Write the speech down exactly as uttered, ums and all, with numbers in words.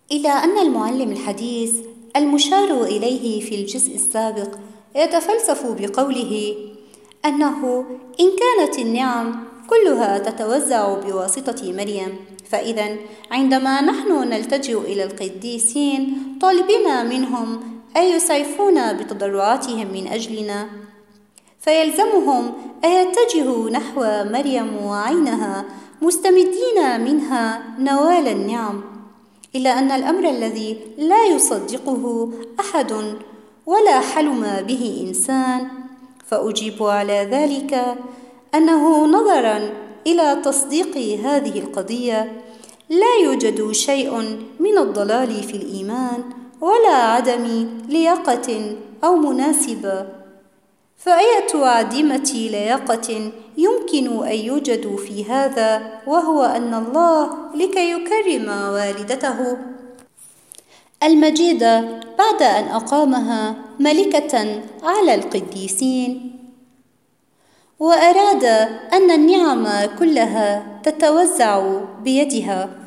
إلى أن المعلم الحديث المشار إليه في الجزء السابق يتفلسف بقوله أنه إن كانت النعم كلها تتوزع بواسطة مريم، فإذا عندما نحن نلتجئ إلى القديسين طالبين منهم أن يسعفونا بتضرعاتهم من أجلنا، فيلزمهم أن يتجهوا نحو مريم وعينها مستمدين منها نوال النعم. إلا أن الأمر الذي لا يصدقه أحد ولا حلم به إنسان، فأجيب على ذلك أنه نظراً إلى تصديق هذه القضية لا يوجد شيء من الضلال في الإيمان ولا عدم لياقة أو مناسبة، فأية عديمة لياقة يمكن أن يوجد في هذا، وهو أن الله لكي يكرم والدته المجيدة بعد أن أقامها ملكة على القديسين، وأراد أن النعم كلها تتوزع بيدها،